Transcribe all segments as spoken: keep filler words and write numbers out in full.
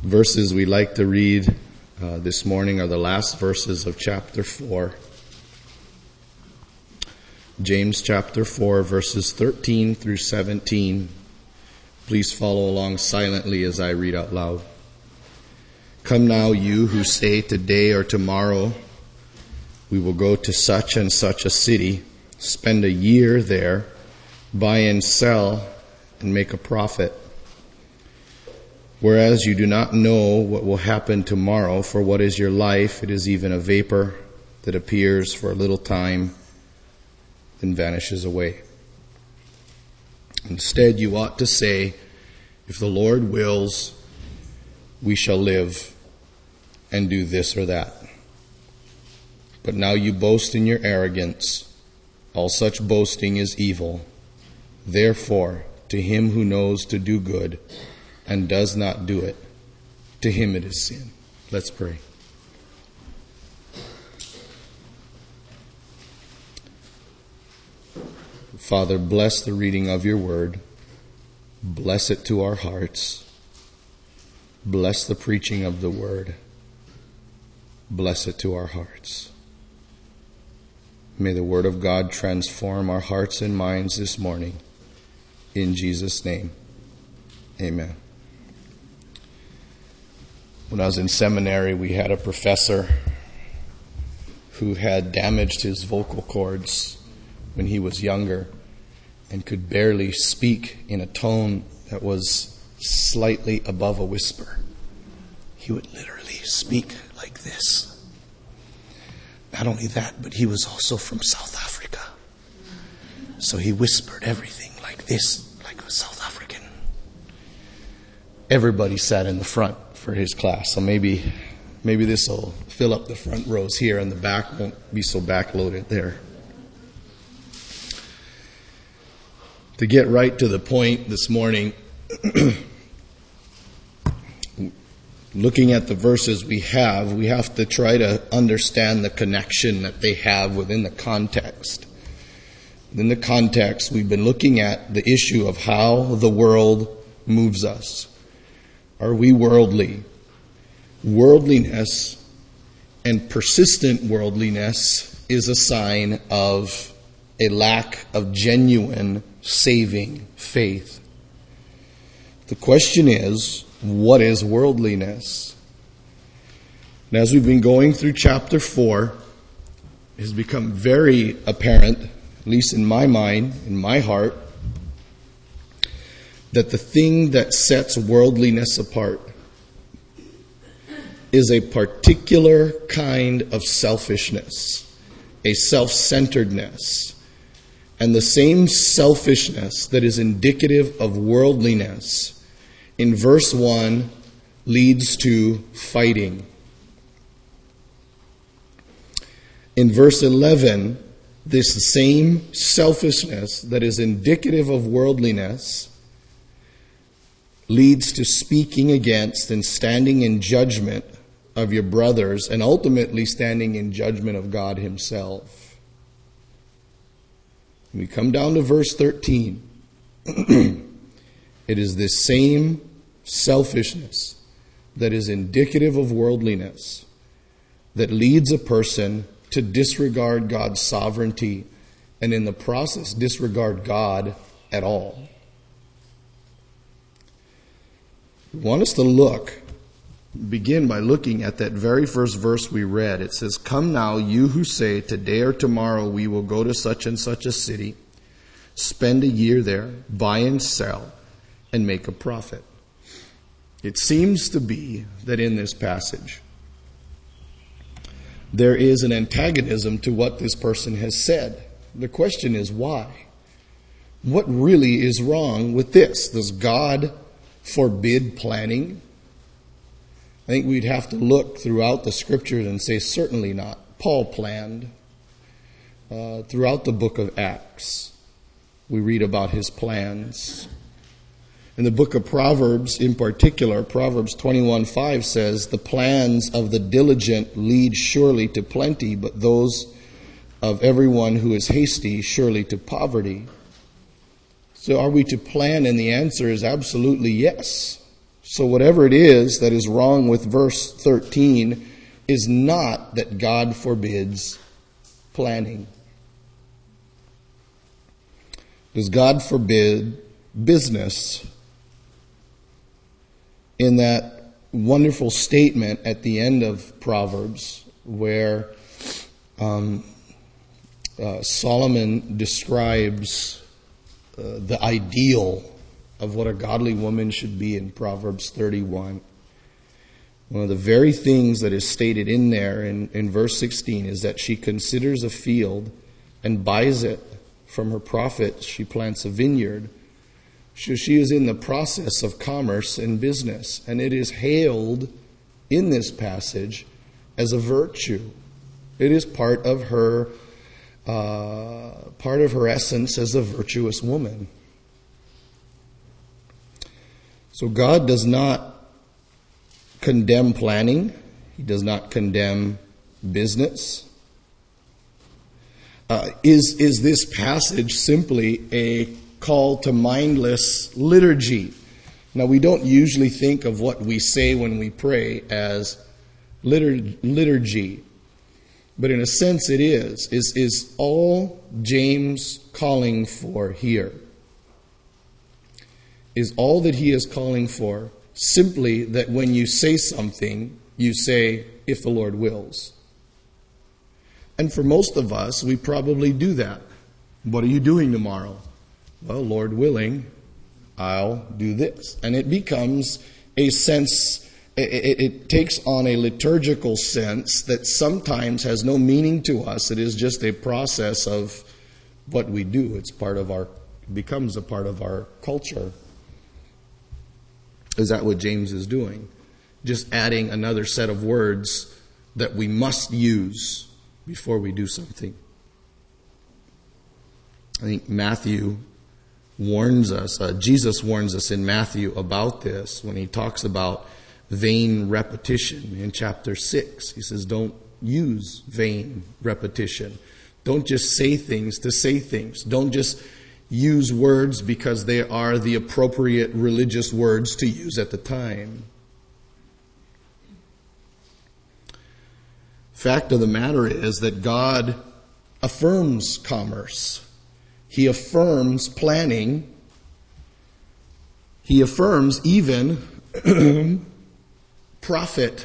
Verses we like to read uh, this morning are the last verses of chapter four. James chapter four, verses thirteen through seventeen. Please follow along silently as I read out loud. Come now, you who say today or tomorrow, we will go to such and such a city, spend a year there, buy and sell, and make a profit. Whereas you do not know what will happen tomorrow, for what is your life? It is even a vapor that appears for a little time, then vanishes away. Instead, you ought to say, if the Lord wills, we shall live and do this or that. But now you boast in your arrogance. All such boasting is evil. Therefore, to him who knows to do good and does not do it, to him it is sin. Let's pray. Father, bless the reading of your word. Bless it to our hearts. Bless the preaching of the word. Bless it to our hearts. May the word of God transform our hearts and minds this morning. In Jesus' name, amen. When I was in seminary, we had a professor who had damaged his vocal cords when he was younger and could barely speak in a tone that was slightly above a whisper. He would literally speak like this. Not only that, but he was also from South Africa. So he whispered everything like this, like a South African. Everybody sat in the front for his class. So maybe maybe this will fill up the front rows here and the back won't be so backloaded there. To get right to the point this morning, looking at the verses we have, we have to try to understand the connection that they have within the context. In the context, we've been looking at the issue of how the world moves us. Are we worldly? Worldliness and persistent worldliness is a sign of a lack of genuine saving faith. The question is, what is worldliness? And as we've been going through chapter four, it has become very apparent, at least in my mind, in my heart, that the thing that sets worldliness apart is a particular kind of selfishness, a self-centeredness. And the same selfishness that is indicative of worldliness in verse one leads to fighting. In verse eleven, this same selfishness that is indicative of worldliness leads to speaking against and standing in judgment of your brothers and ultimately standing in judgment of God himself. When we come down to verse thirteen, it is this same selfishness that is indicative of worldliness that leads a person to disregard God's sovereignty and in the process disregard God at all. I want us to look, begin by looking at that very first verse we read. It says, "Come now, you who say, today or tomorrow we will go to such and such a city, spend a year there, buy and sell, and make a profit." It seems to be that in this passage, there is an antagonism to what this person has said. The question is why? What really is wrong with this? Does God forbid planning? I think we'd have to look throughout the scriptures and say certainly not. Paul planned. Uh, throughout the book of Acts, we read about his plans. In the book of Proverbs in particular, Proverbs twenty-one five says, "The plans of the diligent lead surely to plenty, but those of everyone who is hasty surely to poverty." So are we to plan? And the answer is absolutely yes. So whatever it is that is wrong with verse thirteen is not that God forbids planning. Does God forbid business? In that wonderful statement at the end of Proverbs where um, uh, Solomon describes uh, the ideal of what a godly woman should be in Proverbs thirty-one. One of the very things that is stated in there in, in verse sixteen is that she considers a field and buys it. From her profit, she plants a vineyard. So she is in the process of commerce and business, and it is hailed in this passage as a virtue. It is part of her, uh, part of her essence as a virtuous woman. So God does not condemn planning. He does not condemn business. Uh, is, is this passage simply a call to mindless liturgy? Now, we don't usually think of what we say when we pray as litur- liturgy. But in a sense it is. Is, is all James calling for here? Is all that he is calling for simply that when you say something, you say, if the Lord wills? And for most of us, we probably do that. What are you doing tomorrow? Well, Lord willing, I'll do this. And it becomes a sense, it, it, it takes on a liturgical sense that sometimes has no meaning to us. It is just a process of what we do. It's part of our, becomes a part of our culture. Is that what James is doing? Just adding another set of words that we must use before we do something. I think Matthew warns us, uh, Jesus warns us in Matthew about this when he talks about vain repetition in chapter six. He says, don't use vain repetition. Don't just say things to say things. Don't just use words because they are the appropriate religious words to use at the time. Fact of the matter is that God affirms commerce. He affirms planning. He affirms even profit.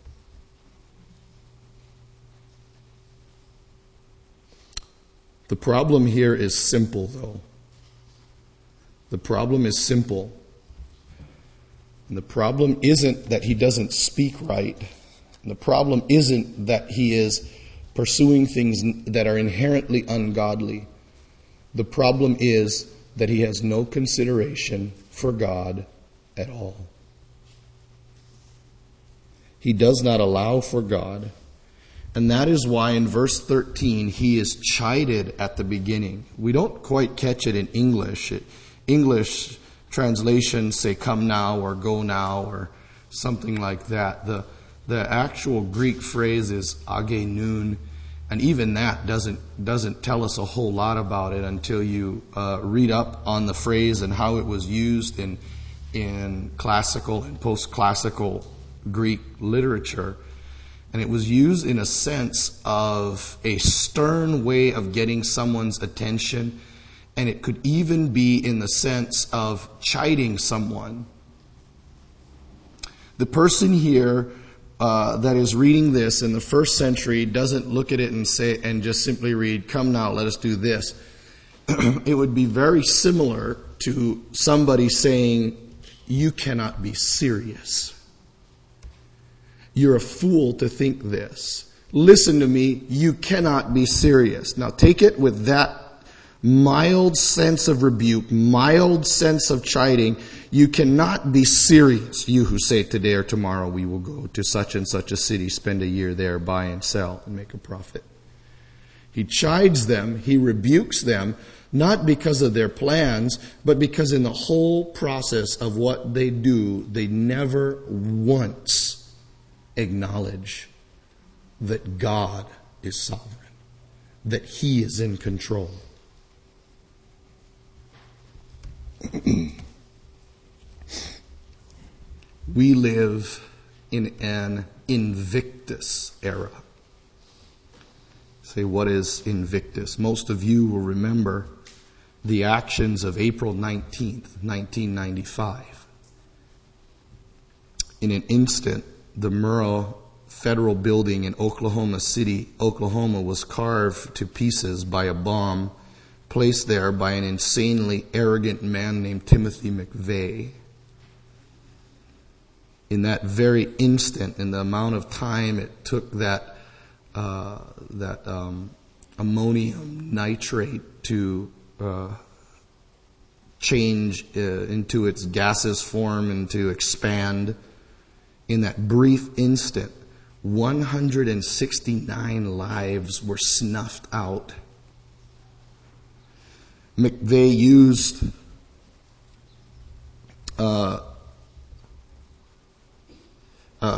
The problem here is simple, though. The problem is simple. And the problem isn't that he doesn't speak right. And the problem isn't that he is pursuing things that are inherently ungodly. The problem is that he has no consideration for God at all. He does not allow for God. And that is why in verse thirteen he is chided at the beginning. We don't quite catch it in English. It, English translations say come now or go now or something like that. The the actual Greek phrase is agenun, and even that doesn't doesn't tell us a whole lot about it until you uh, read up on the phrase and how it was used in in classical and post-classical Greek literature. And it was used in a sense of a stern way of getting someone's attention. And it could even be in the sense of chiding someone. The person here uh, that is reading this in the first century doesn't look at it and say and just simply read, come now, let us do this. It would be very similar to somebody saying, you cannot be serious. You're a fool to think this. Listen to me, you cannot be serious. Now take it with that mild sense of rebuke, mild sense of chiding. You cannot be serious, you who say today or tomorrow we will go to such and such a city, spend a year there, buy and sell, and make a profit. He chides them, he rebukes them, not because of their plans, but because in the whole process of what they do, they never once acknowledge that God is sovereign, that He is in control. We live in an Invictus era. Say, what is Invictus? Most of you will remember the actions of April nineteenth, nineteen ninety-five. In an instant, the Murrah Federal Building in Oklahoma City, Oklahoma, was carved to pieces by a bomb placed there by an insanely arrogant man named Timothy McVeigh. In that very instant, in the amount of time it took that uh, that um, ammonium nitrate to uh, change uh, into its gaseous form and to expand, in that brief instant, one hundred sixty-nine lives were snuffed out. McVeigh used uh, uh,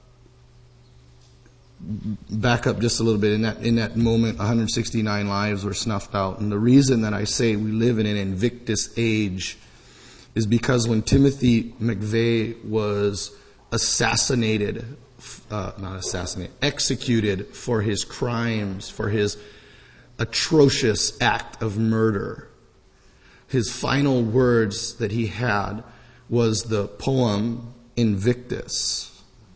back up just a little bit. In that in that moment, one hundred sixty-nine lives were snuffed out. And the reason that I say we live in an Invictus age is because when Timothy McVeigh was assassinated, uh, not assassinated, executed for his crimes, for his atrocious act of murder, his final words that he had was the poem Invictus.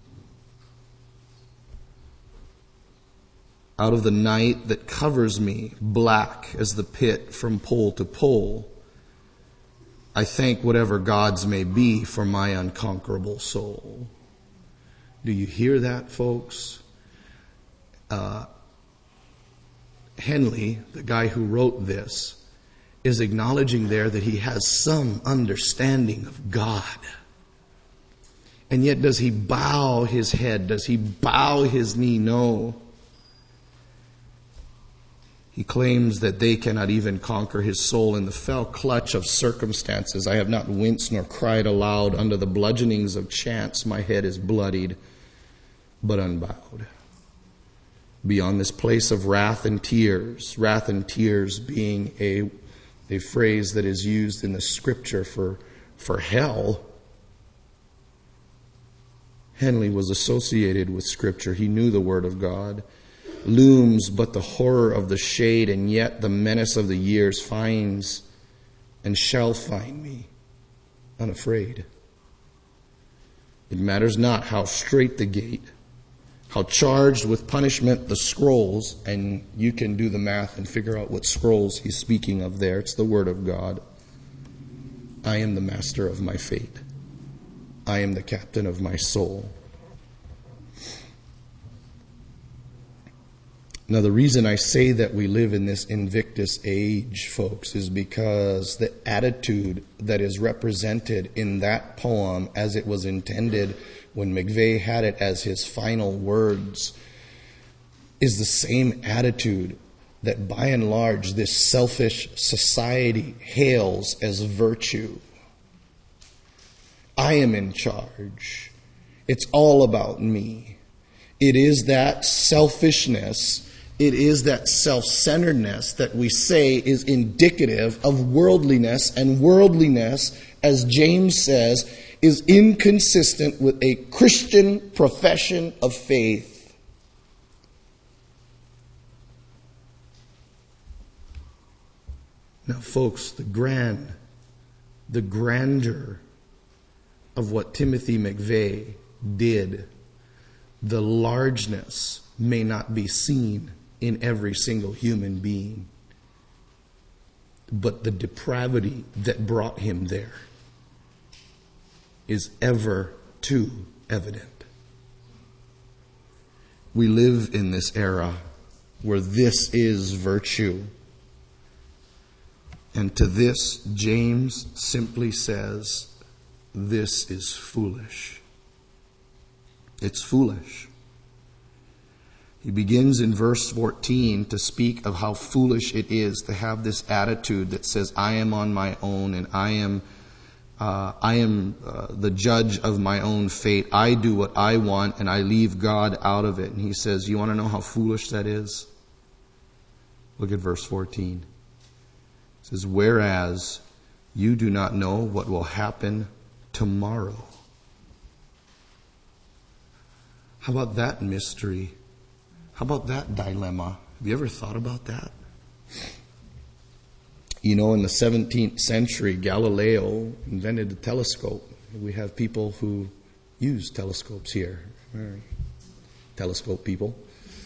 Out of the night that covers me, black as the pit from pole to pole, I thank whatever gods may be for my unconquerable soul. Do you hear that, folks? Uh, Henley, the guy who wrote this, is acknowledging there that he has some understanding of God. And yet does he bow his head? Does he bow his knee? No. He claims that they cannot even conquer his soul in the fell clutch of circumstances. I have not winced nor cried aloud under the bludgeonings of chance. My head is bloodied, but unbowed. Beyond this place of wrath and tears, wrath and tears being a, a phrase that is used in the scripture for, for hell. Henley was associated with scripture. He knew the word of God. Looms but the horror of the shade, and yet the menace of the years finds and shall find me unafraid. It matters not how straight the gate, how charged with punishment the scrolls, and you can do the math and figure out what scrolls he's speaking of there. It's the word of God. I am the master of my fate. I am the captain of my soul. Now, the reason I say that we live in this Invictus age, folks, is because the attitude that is represented in that poem as it was intended when McVeigh had it as his final words is the same attitude that by and large this selfish society hails as virtue. I am in charge. It's all about me. It is that selfishness, it is that self-centeredness that we say is indicative of worldliness, and worldliness, as James says, is inconsistent with a Christian profession of faith. Now, folks, the grand, the grandeur of what Timothy McVeigh did, the largeness may not be seen in every single human being, but the depravity that brought him there is ever too evident. We live in this era where this is virtue. And to this, James simply says, this is foolish. It's foolish. He begins in verse fourteen to speak of how foolish it is to have this attitude that says, I am on my own and I am uh, I am uh, the judge of my own fate. I do what I want and I leave God out of it. And he says, you want to know how foolish that is? Look at verse fourteen. It says, whereas you do not know what will happen tomorrow. How about that mystery? How about that dilemma? Have you ever thought about that? You know, in the seventeenth century, Galileo invented the telescope. We have people who use telescopes here. Telescope people.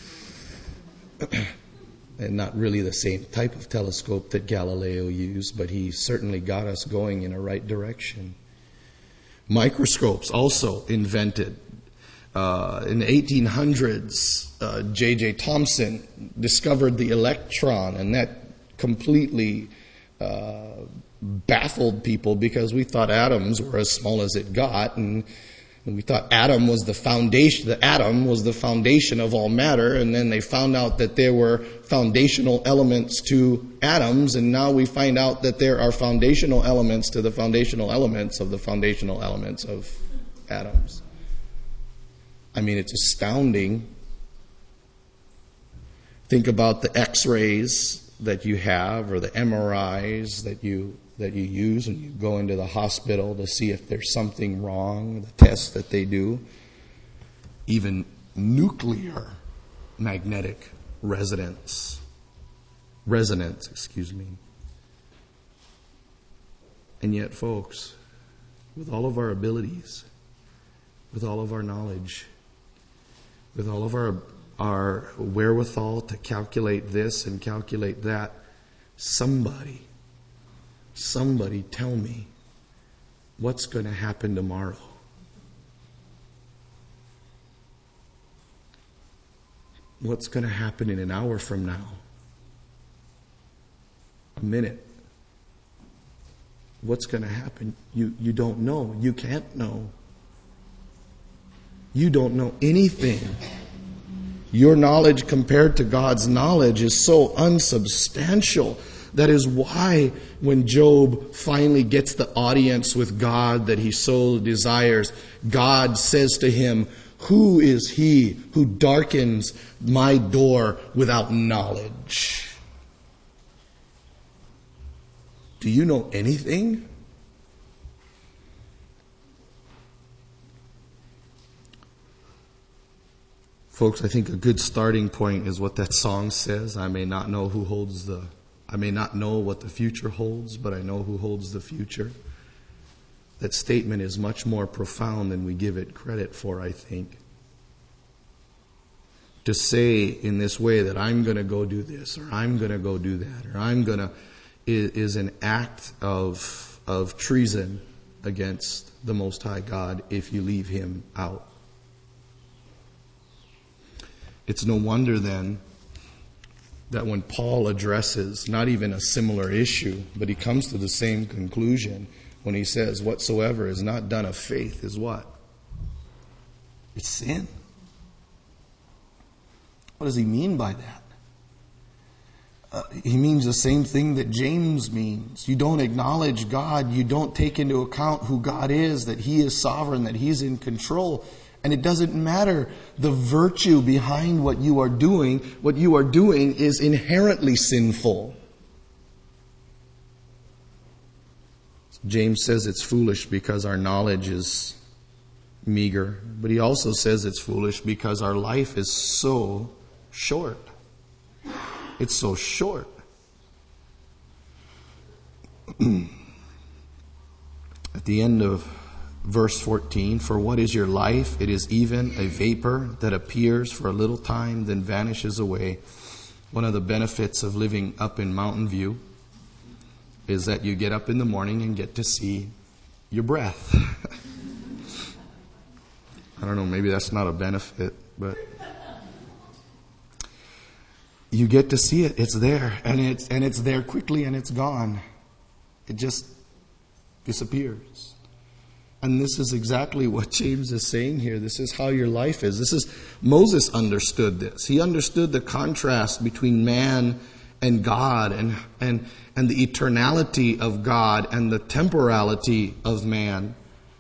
And not really the same type of telescope that Galileo used, but he certainly got us going in a right direction. Microscopes also invented. Uh, in the eighteen hundreds, uh, J J Thomson discovered the electron, and that completely uh, baffled people because we thought atoms were as small as it got, and, and we thought atom was the foundation. The atom was the foundation of all matter, and then they found out that there were foundational elements to atoms, and now we find out that there are foundational elements to the foundational elements of the foundational elements of atoms. I mean, it's astounding. Think about the X-rays that you have, or the M R Is that you that you use when you go into the hospital to see if there's something wrong, the tests that they do. Even nuclear magnetic resonance. Resonance, excuse me. And yet, folks, with all of our abilities, with all of our knowledge, with all of our our wherewithal to calculate this and calculate that, somebody, somebody tell me what's going to happen tomorrow. What's going to happen in an hour from now? A minute? What's going to happen? You, you don't know. You can't know. You don't know anything. Your knowledge compared to God's knowledge is so unsubstantial. That is why when Job finally gets the audience with God that he so desires, God says to him, "Who is he who darkens my door without knowledge?" Do you know anything? Folks, I think a good starting point is what that song says. I may not know who holds the, I may not know what the future holds, but I know who holds the future. That statement is much more profound than we give it credit for, I think. To say in this way that I'm going to go do this, or I'm going to go do that, or I'm going to, is, is an act of, of treason against the Most High God if you leave Him out. It's no wonder then that when Paul addresses not even a similar issue, but he comes to the same conclusion when he says, whatsoever is not done of faith is what? It's sin. What does he mean by that? Uh, he means the same thing that James means. You don't acknowledge God. You don't take into account who God is, that He is sovereign, that He's in control. And it doesn't matter the virtue behind what you are doing. What you are doing is inherently sinful. James says it's foolish because our knowledge is meager. But he also says it's foolish because our life is so short. It's so short. At the end of verse fourteen, for what is your life? It is even a vapor that appears for a little time, then vanishes away. One of the benefits of living up in Mountain View is that you get up in the morning and get to see your breath. I don't know, maybe that's not a benefit, but you get to see it. It's there, and it's and it's there quickly, and it's gone. It just disappears. And this is exactly what James is saying here. This is how your life is. This is, Moses understood this. He understood the contrast between man and God, and, and, and the eternality of God and the temporality of man.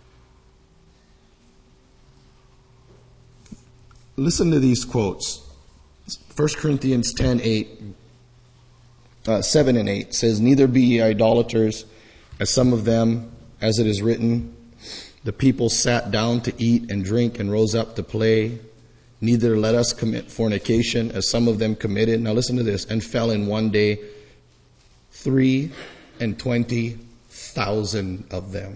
Listen to these quotes. First Corinthians ten, eight, uh, seven and eight says, neither be ye idolaters, as some of them, as it is written, the people sat down to eat and drink and rose up to play. Neither let us commit fornication, as some of them committed. Now listen to this. And fell in one day three and twenty thousand of them.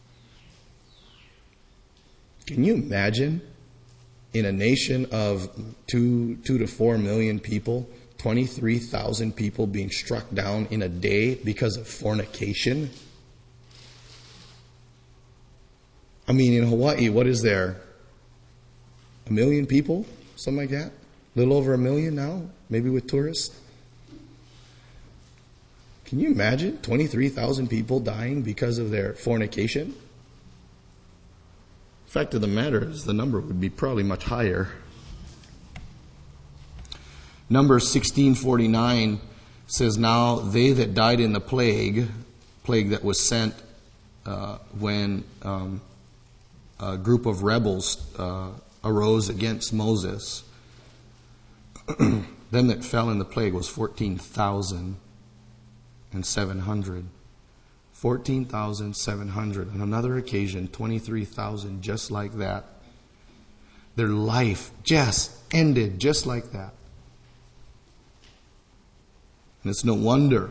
Can you imagine in a nation of two, two to four million people, twenty-three thousand people being struck down in a day because of fornication? I mean, in Hawaii, what is there? A million people? Something like that? A little over a million now? Maybe with tourists? Can you imagine twenty-three thousand people dying because of their fornication? The fact of the matter is the number would be probably much higher. Numbers sixteen forty-nine says, now they that died in the plague, plague that was sent uh, when um, a group of rebels uh, arose against Moses, them that fell in the plague was fourteen thousand seven hundred. fourteen thousand seven hundred. On another occasion, twenty-three thousand just like that. Their life just ended just like that. And it's no wonder.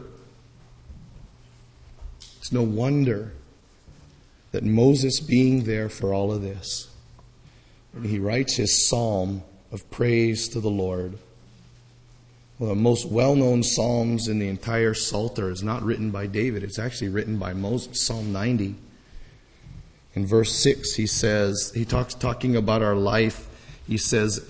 It's no wonder that Moses being there for all of this, and he writes his psalm of praise to the Lord. One of the most well-known psalms in the entire Psalter is not written by David. It's actually written by Moses, Psalm ninety. In verse six, he says, he talks talking about our life. He says,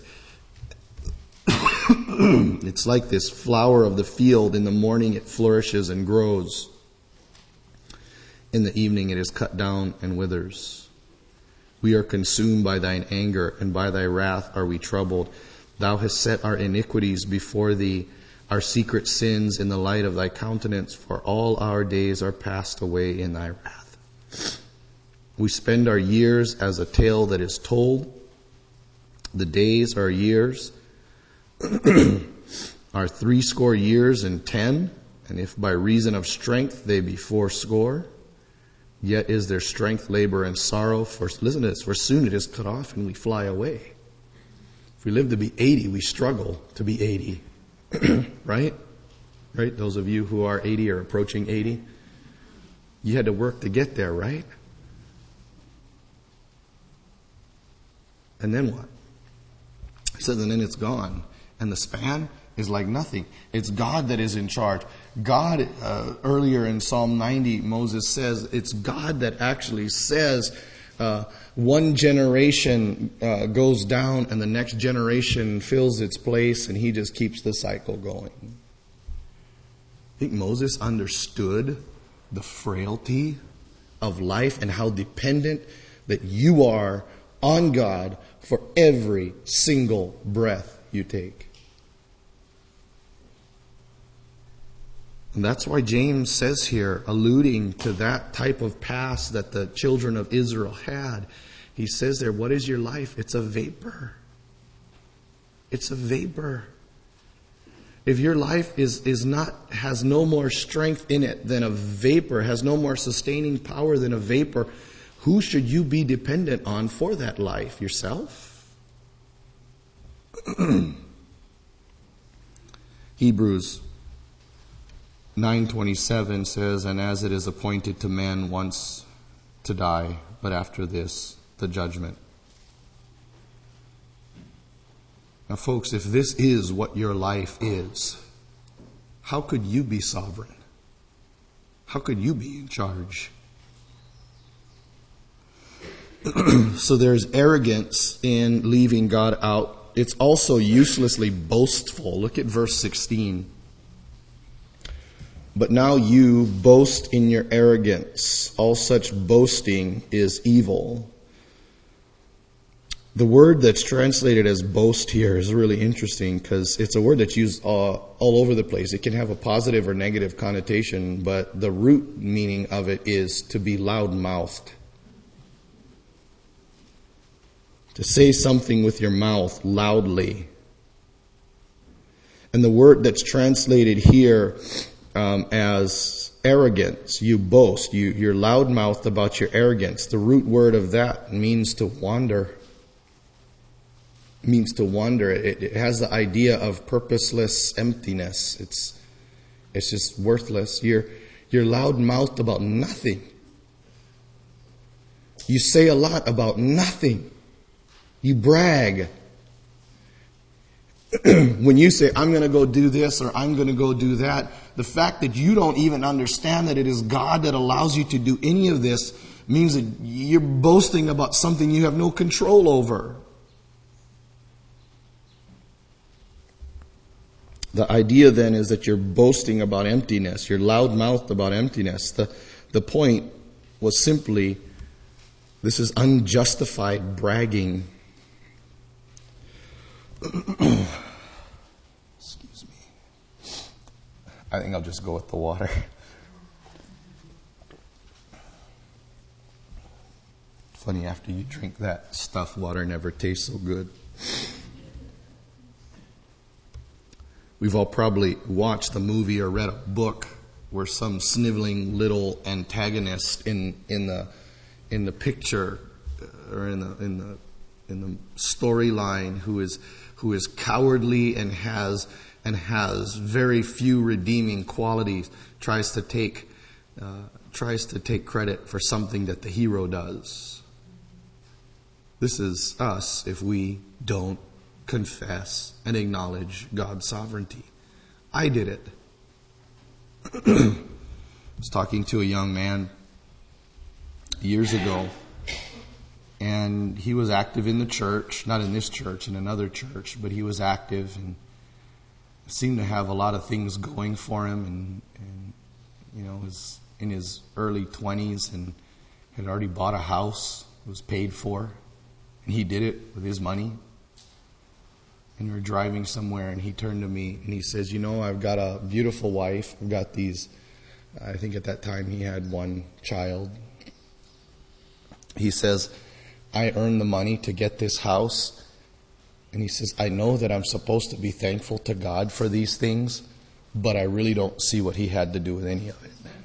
it's like this flower of the field. In the morning it flourishes and grows. In the evening it is cut down and withers. We are consumed by thine anger, and by thy wrath are we troubled. Thou hast set our iniquities before thee, our secret sins in the light of thy countenance, for all our days are passed away in thy wrath. We spend our years as a tale that is told. The days are years, are threescore years and ten, and if by reason of strength they be fourscore, yet is their strength labor and sorrow. For listen to this, for soon it is cut off and we fly away. If we live to be eighty, we struggle to be eighty. Right? Right? Those of you who are eighty or approaching eighty, you had to work to get there, right? And then what? He says, and then it's gone. And the span is like nothing. It's God that is in charge. God, uh, earlier in Psalm ninety, Moses says, it's God that actually says, uh, one generation uh, goes down and the next generation fills its place, and he just keeps the cycle going. I think Moses understood the frailty of life and how dependent that you are on God for every single breath you take. And that's why James says here, alluding to that type of past that the children of Israel had, he says there, what is your life? It's a vapor. It's a vapor. If your life is, is not, has no more strength in it than a vapor, has no more sustaining power than a vapor, who should you be dependent on for that life? Yourself? Hebrews nine twenty-seven says, and as it is appointed to man once to die, but after this, the judgment. Now folks, if this is what your life is, how could you be sovereign? How could you be in charge? So there's arrogance in leaving God out. It's also uselessly boastful. Look at verse sixteen. But now you boast in your arrogance. All such boasting is evil. The word that's translated as boast here is really interesting because it's a word that's used all, all over the place. It can have a positive or negative connotation, but the root meaning of it is to be loud-mouthed. To say something with your mouth loudly. And the word that's translated here um, as arrogance, you boast, you, you're loud-mouthed about your arrogance. The root word of that means to wander. means to wander. It, it has the idea of purposeless emptiness. It's it's just worthless. You're you're loud-mouthed about nothing. You say a lot about nothing. You brag. When you say, I'm going to go do this or I'm going to go do that, the fact that you don't even understand that it is God that allows you to do any of this means that you're boasting about something you have no control over. The idea then is that you're boasting about emptiness. You're loud-mouthed about emptiness. The, the point was simply, this is unjustified bragging. Excuse me. I think I'll just go with the water. Funny, after you drink that stuff, water never tastes so good. We've all probably watched a movie or read a book where some sniveling little antagonist in in the in the picture or in the in the in the storyline who is who is cowardly and has and has very few redeeming qualities tries to take uh, tries to take credit for something that the hero does. This is us if we don't confess and acknowledge God's sovereignty. I did it. I was talking to a young man years ago, and he was active in the church, not in this church, in another church, but he was active and seemed to have a lot of things going for him, and, and you know, was in his early twenties and had already bought a house, was paid for, and he did it with his money. And we were driving somewhere, and he turned to me and he says, you know, I've got a beautiful wife. I've got these, I think at that time he had one child. He says, I earned the money to get this house. And he says, I know that I'm supposed to be thankful to God for these things, but I really don't see what he had to do with any of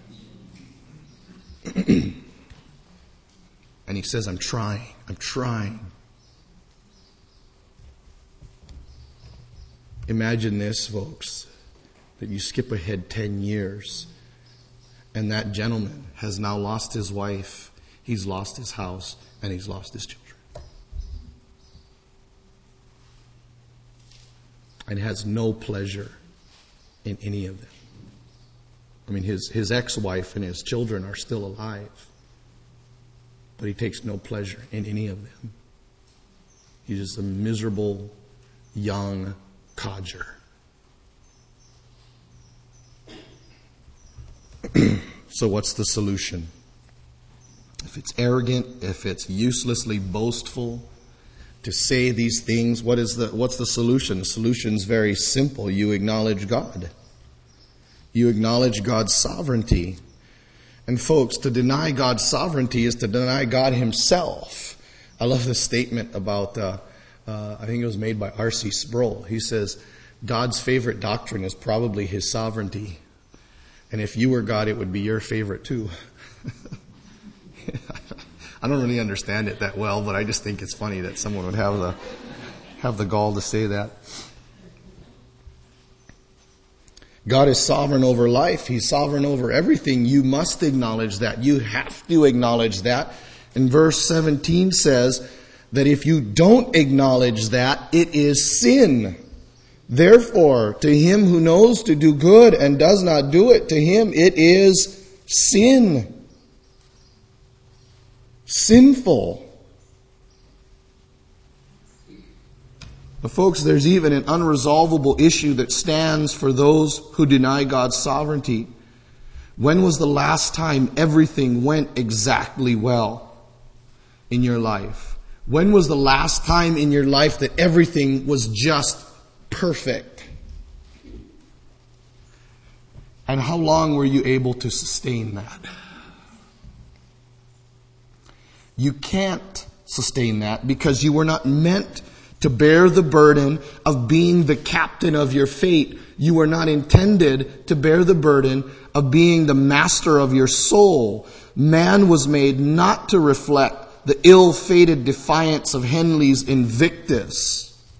it. And he says, I'm trying. I'm trying. Imagine this, folks, that you skip ahead ten years, and that gentleman has now lost his wife, he's lost his house, and he's lost his children. And has no pleasure in any of them. I mean, his, his ex-wife and his children are still alive, but he takes no pleasure in any of them. He's just a miserable, young codger. So what's the solution? If it's arrogant, if it's uselessly boastful to say these things, what is the what's the solution? The solution is very simple. You acknowledge God. You acknowledge God's sovereignty. And folks, to deny God's sovereignty is to deny God himself. I love this statement about uh, Uh, I think it was made by R C Sproul. He says, God's favorite doctrine is probably his sovereignty. And if you were God, it would be your favorite too. I don't really understand it that well, but I just think it's funny that someone would have the, have the gall to say that. God is sovereign over life. He's sovereign over everything. You must acknowledge that. You have to acknowledge that. And verse seventeen says, that if you don't acknowledge that, it is sin. Therefore, to him who knows to do good and does not do it, to him it is sin. Sinful. But folks, there's even an unresolvable issue that stands for those who deny God's sovereignty. When was the last time everything went exactly well in your life? When was the last time in your life that everything was just perfect? And how long were you able to sustain that? You can't sustain that because you were not meant to bear the burden of being the captain of your fate. You were not intended to bear the burden of being the master of your soul. Man was made not to reflect the ill-fated defiance of Henley's Invictus.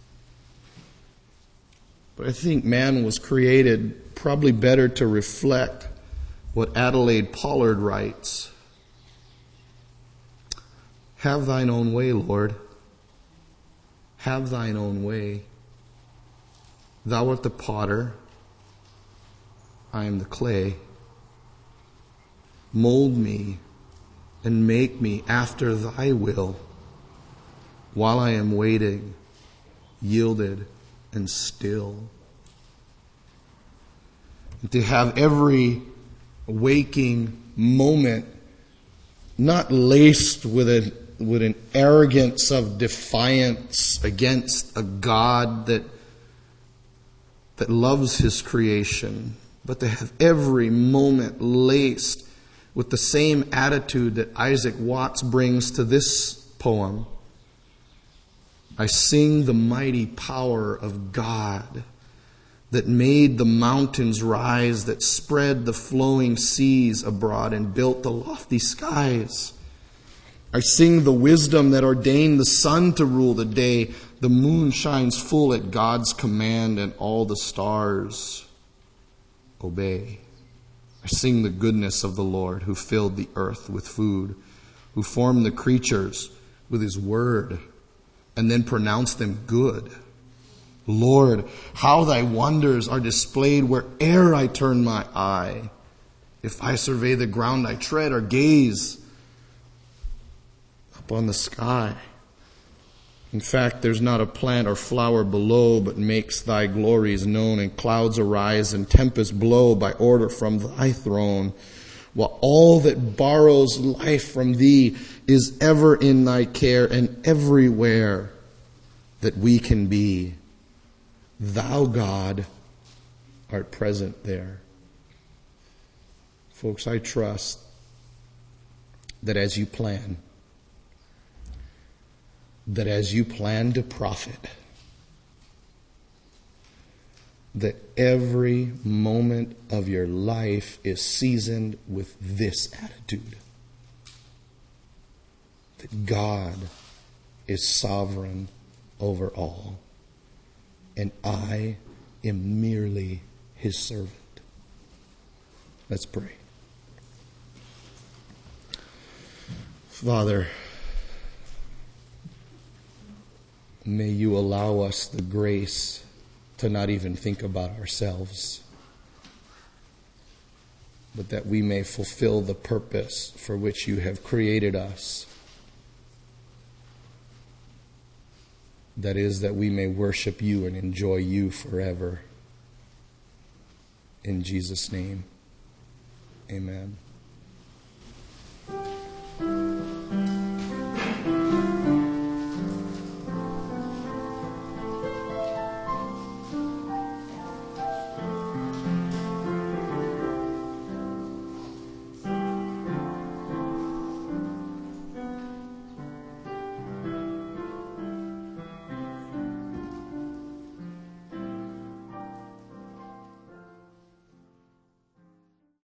But I think man was created probably better to reflect what Adelaide Pollard writes. Have thine own way, Lord. Have thine own way. Thou art the potter. I am the clay. Mold me and make me after thy will while I am waiting, yielded and still. And to have every waking moment not laced with a with an arrogance of defiance against a God that that loves His creation, but to have every moment laced with the same attitude that Isaac Watts brings to this poem. I sing the mighty power of God that made the mountains rise, that spread the flowing seas abroad and built the lofty skies. I sing the wisdom that ordained the sun to rule the day. The moon shines full at God's command and all the stars obey. I sing the goodness of the Lord who filled the earth with food, who formed the creatures with His word and then pronounced them good. Lord, how thy wonders are displayed where'er I turn my eye. If I survey the ground I tread or gaze up on the sky. In fact, there's not a plant or flower below, but makes thy glories known, and clouds arise and tempests blow by order from thy throne. While all that borrows life from thee is ever in thy care, and everywhere that we can be, thou, God, art present there. Folks, I trust that as you plan, that as you plan to profit, that every moment of your life is seasoned with this attitude. That God is sovereign over all, and I am merely His servant. Let's pray. Father, may you allow us the grace to not even think about ourselves, but that we may fulfill the purpose for which you have created us. That is, that we may worship you and enjoy you forever. In Jesus' name, amen.